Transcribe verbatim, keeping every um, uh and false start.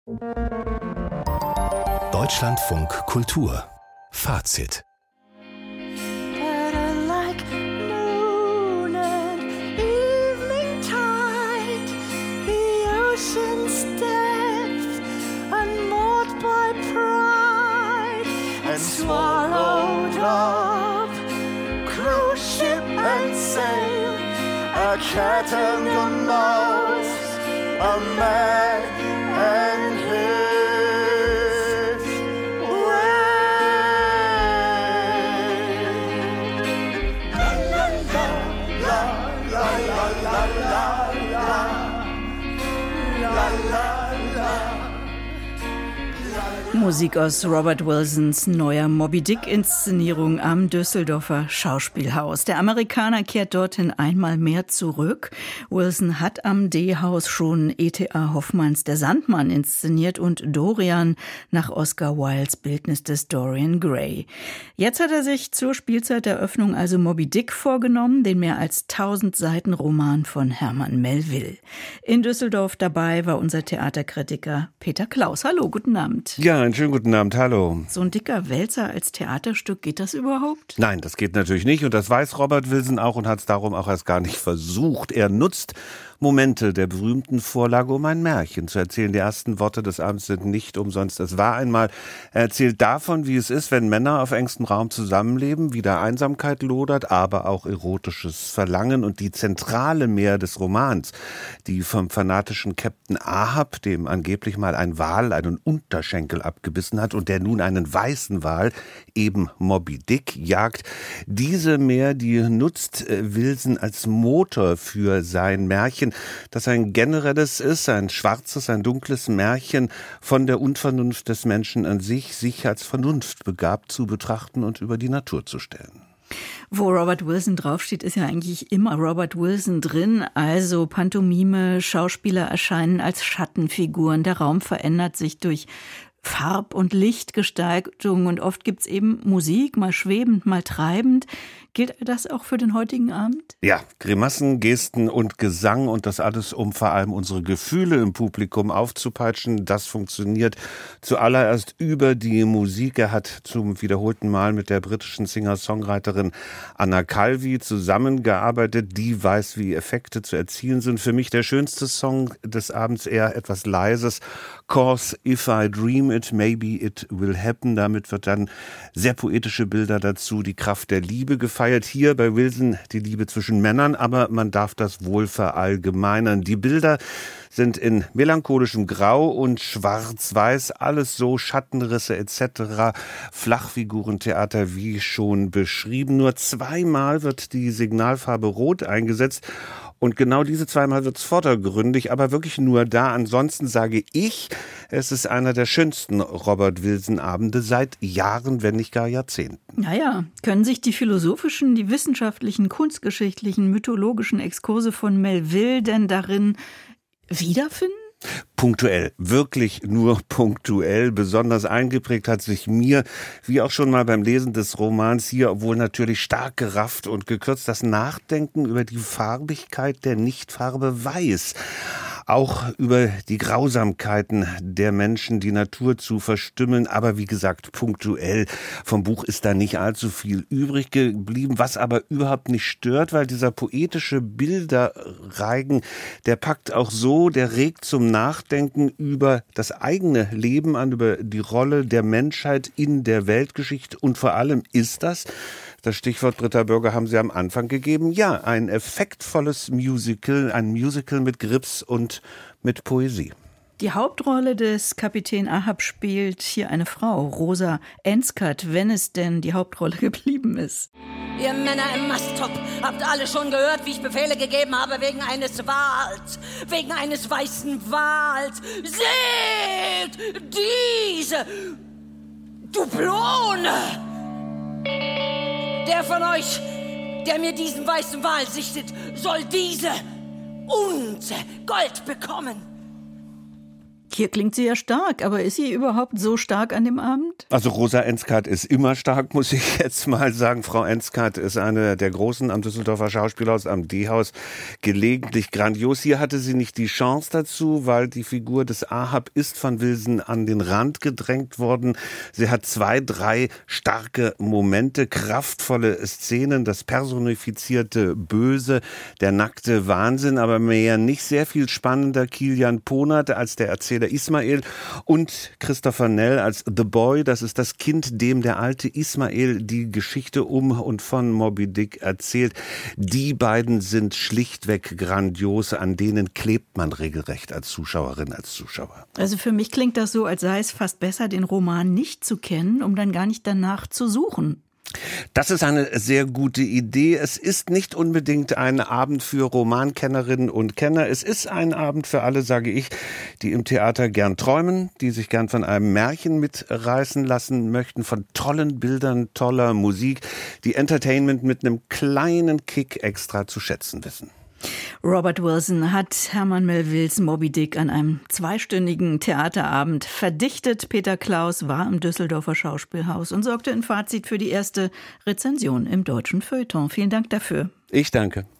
Deutschlandfunk Kultur Fazit. Swallowed up, cruise ship and sail, a cat and a mouse, a man and his whale. La la la la la la la la la la. Musik aus Robert Wilsons neuer Moby-Dick-Inszenierung am Düsseldorfer Schauspielhaus. Der Amerikaner kehrt dorthin einmal mehr zurück. Wilson hat am D-Haus schon E T A Hoffmanns Der Sandmann inszeniert und Dorian nach Oscar Wildes Bildnis des Dorian Gray. Jetzt hat er sich zur Spielzeiteröffnung also Moby-Dick vorgenommen, den mehr als tausend Seiten Roman von Herman Melville. In Düsseldorf dabei war unser Theaterkritiker Peter Klaus. Hallo, guten Abend. Ja, einen schönen guten Abend, hallo. So ein dicker Wälzer als Theaterstück, geht das überhaupt? Nein, das geht natürlich nicht und das weiß Robert Wilson auch und hat es darum auch erst gar nicht versucht. Er nutzt Momente der berühmten Vorlage, um ein Märchen zu erzählen. Die ersten Worte des Abends sind nicht umsonst. Es war einmal, er erzählt davon, wie es ist, wenn Männer auf engstem Raum zusammenleben, wie da Einsamkeit lodert, aber auch erotisches Verlangen. Und die zentrale Mehr des Romans, die vom fanatischen Captain Ahab, dem angeblich mal ein Wal einen Unterschenkel abgebissen hat und der nun einen weißen Wal, eben Moby Dick, jagt. Diese Mehr, die nutzt Wilson als Motor für sein Märchen, das ein generelles ist, ein schwarzes, ein dunkles Märchen von der Unvernunft des Menschen an sich, sich als vernunftbegabt zu betrachten und über die Natur zu stellen. Wo Robert Wilson draufsteht, ist ja eigentlich immer Robert Wilson drin. Also Pantomime, Schauspieler erscheinen als Schattenfiguren. Der Raum verändert sich durch Farb- und Lichtgestaltung und oft gibt's eben Musik, mal schwebend, mal treibend. Gilt das auch für den heutigen Abend? Ja, Grimassen, Gesten und Gesang und das alles, um vor allem unsere Gefühle im Publikum aufzupeitschen. Das funktioniert zuallererst über die Musik. Er hat zum wiederholten Mal mit der britischen Singer-Songwriterin Anna Calvi zusammengearbeitet. Die weiß, wie Effekte zu erzielen sind. Für mich der schönste Song des Abends, eher etwas Leises. Cause if I dream it, maybe it will happen. Damit wird dann sehr poetische Bilder dazu, die Kraft der Liebe gefeiert. Hier bei Wilson die Liebe zwischen Männern, aber man darf das wohl verallgemeinern. Die Bilder sind in melancholischem Grau und Schwarz-Weiß, alles so, Schattenrisse et cetera, Flachfigurentheater wie schon beschrieben. Nur zweimal wird die Signalfarbe Rot eingesetzt. Und genau diese zweimal wird's vordergründig, aber wirklich nur da. Ansonsten sage ich, es ist einer der schönsten Robert Wilson-Abende seit Jahren, wenn nicht gar Jahrzehnten. Naja, können sich die philosophischen, die wissenschaftlichen, kunstgeschichtlichen, mythologischen Exkurse von Melville denn darin wiederfinden? Punktuell, wirklich nur punktuell. Besonders eingeprägt hat sich mir, wie auch schon mal beim Lesen des Romans hier, obwohl natürlich stark gerafft und gekürzt, das Nachdenken über die Farbigkeit der Nichtfarbe Weiß. Auch über die Grausamkeiten der Menschen, die Natur zu verstümmeln. Aber wie gesagt, punktuell. Vom Buch ist da nicht allzu viel übrig geblieben, was aber überhaupt nicht stört, weil dieser poetische Bilderreigen, der packt auch so, der regt zum Nachdenken über das eigene Leben an, über die Rolle der Menschheit in der Weltgeschichte. Und vor allem ist das, das Stichwort Britta Bürger haben Sie am Anfang gegeben, ja, ein effektvolles Musical, ein Musical mit Grips und mit Poesie. Die Hauptrolle des Kapitän Ahab spielt hier eine Frau, Rosa Enskert, wenn es denn die Hauptrolle geblieben ist. Ihr Männer im Masttop habt alle schon gehört, wie ich Befehle gegeben habe wegen eines Wals, wegen eines weißen Wals. Seht diese Dublone! Der von euch, der mir diesen weißen Wal sichtet, soll diese Unze Gold bekommen. Hier klingt sie ja stark, aber ist sie überhaupt so stark an dem Abend? Also Rosa Enskart ist immer stark, muss ich jetzt mal sagen. Frau Enskart ist eine der Großen am Düsseldorfer Schauspielhaus, am D-Haus, gelegentlich grandios. Hier hatte sie nicht die Chance dazu, weil die Figur des Ahab ist von Wilson an den Rand gedrängt worden. Sie hat zwei, drei starke Momente, kraftvolle Szenen, das personifizierte Böse, der nackte Wahnsinn, aber mehr nicht sehr viel spannender Kilian Ponert als der Erzähler Ismael und Christopher Nell als The Boy, das ist das Kind, dem der alte Ismael die Geschichte um und von Moby Dick erzählt. Die beiden sind schlichtweg grandios, an denen klebt man regelrecht als Zuschauerin, als Zuschauer. Also für mich klingt das so, als sei es fast besser, den Roman nicht zu kennen, um dann gar nicht danach zu suchen. Das ist eine sehr gute Idee. Es ist nicht unbedingt ein Abend für Romankennerinnen und Kenner. Es ist ein Abend für alle, sage ich, die im Theater gern träumen, die sich gern von einem Märchen mitreißen lassen möchten, von tollen Bildern, toller Musik, die Entertainment mit einem kleinen Kick extra zu schätzen wissen. Robert Wilson hat Herman Melvilles Moby Dick an einem zweistündigen Theaterabend verdichtet. Peter Klaus war im Düsseldorfer Schauspielhaus und sorgte in Fazit für die erste Rezension im deutschen Feuilleton. Vielen Dank dafür. Ich danke.